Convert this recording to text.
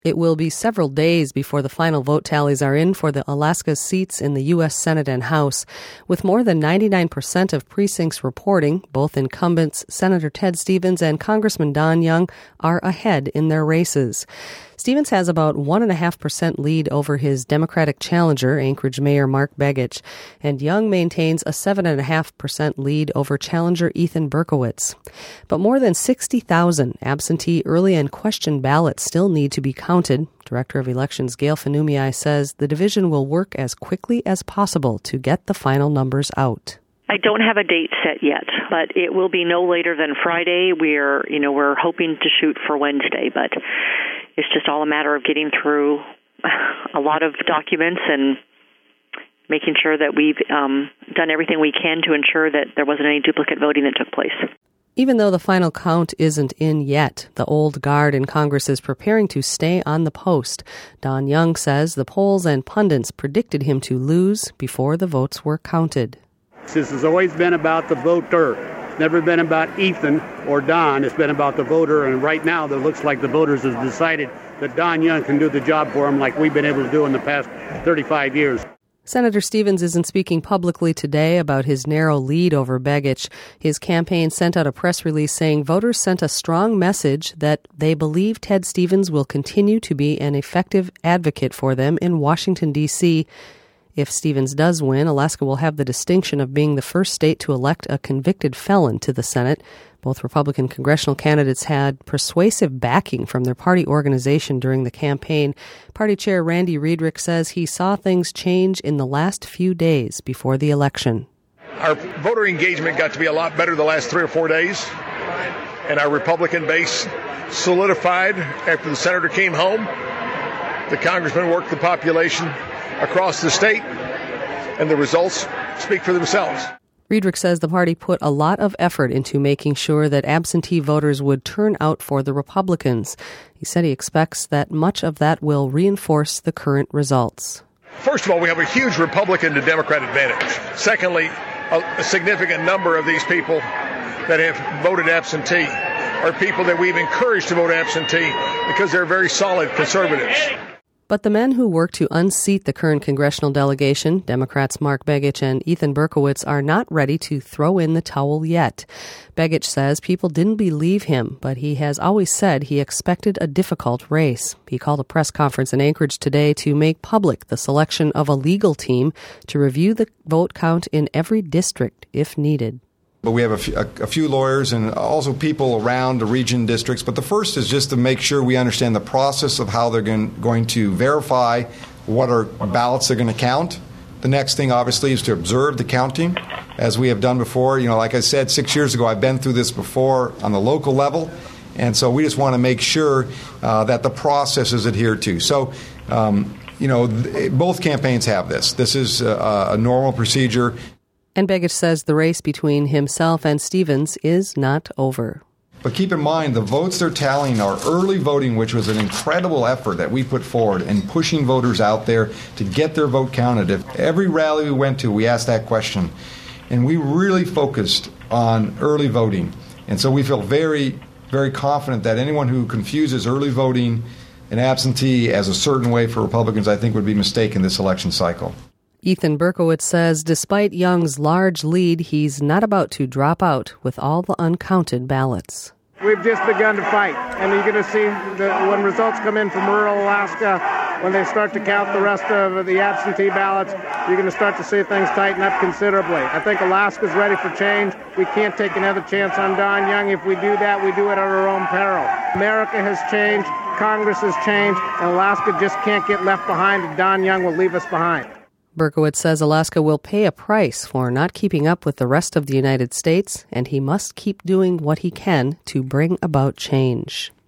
It will be several days before the final vote tallies are in for the Alaska seats in the U.S. Senate and House. With more than 99% of precincts reporting, both incumbents Senator Ted Stevens and Congressman Don Young are ahead in their races. Stevens has about 1.5% lead over his Democratic challenger, Anchorage Mayor Mark Begich, and Young maintains a 7.5% lead over challenger Ethan Berkowitz. But more than 60,000 absentee early and question ballots still need to be counted. Director of Elections Gail Finumiai says the division will work as quickly as possible to get the final numbers out. I don't have a date set yet, but it will be no later than Friday. We're hoping to shoot for Wednesday, but it's just all a matter of getting through a lot of documents and making sure that we've done everything we can to ensure that there wasn't any duplicate voting that took place. Even though the final count isn't in yet, the old guard in Congress is preparing to stay on the post. Don Young says the polls and pundits predicted him to lose before the votes were counted. This has always been about the voter. It's never been about Ethan or Don. It's been about the voter, and right now it looks like the voters have decided that Don Young can do the job for them like we've been able to do in the past 35 years. Senator Stevens isn't speaking publicly today about his narrow lead over Begich. His campaign sent out a press release saying voters sent a strong message that they believe Ted Stevens will continue to be an effective advocate for them in Washington, D.C. If Stevens does win, Alaska will have the distinction of being the first state to elect a convicted felon to the Senate. Both Republican congressional candidates had persuasive backing from their party organization during the campaign. Party Chair Randy Riedrich says he saw things change in the last few days before the election. Our voter engagement got to be a lot better the last 3 or 4 days, and our Republican base solidified after the senator came home. The congressman worked the population across the state, and the results speak for themselves. Riedrich says the party put a lot of effort into making sure that absentee voters would turn out for the Republicans. He said he expects that much of that will reinforce the current results. First of all, we have a huge Republican to Democrat advantage. Secondly, a significant number of these people that have voted absentee are people that we've encouraged to vote absentee because they're very solid conservatives. But the men who work to unseat the current congressional delegation, Democrats Mark Begich and Ethan Berkowitz, are not ready to throw in the towel yet. Begich says people didn't believe him, but he has always said he expected a difficult race. He called a press conference in Anchorage today to make public the selection of a legal team to review the vote count in every district if needed. But we have a few lawyers and also people around the region districts. But the first is just to make sure we understand the process of how they're going to verify what are ballots they're going to count. The next thing, obviously, is to observe the counting, as we have done before. Like I said, 6 years ago, I've been through this before on the local level. And so we just want to make sure that the process is adhered to. So, both campaigns have this. This is a normal procedure. And Begich says the race between himself and Stevens is not over. But keep in mind, the votes they're tallying are early voting, which was an incredible effort that we put forward in pushing voters out there to get their vote counted. If every rally we went to, we asked that question. And we really focused on early voting. And so we feel very, very confident that anyone who confuses early voting and absentee as a certain way for Republicans, I think, would be mistaken this election cycle. Ethan Berkowitz says despite Young's large lead, he's not about to drop out with all the uncounted ballots. We've just begun to fight, and you're going to see when results come in from rural Alaska, when they start to count the rest of the absentee ballots, you're going to start to see things tighten up considerably. I think Alaska's ready for change. We can't take another chance on Don Young. If we do that, we do it at our own peril. America has changed, Congress has changed, and Alaska just can't get left behind, and Don Young will leave us behind. Berkowitz says Alaska will pay a price for not keeping up with the rest of the United States, and he must keep doing what he can to bring about change.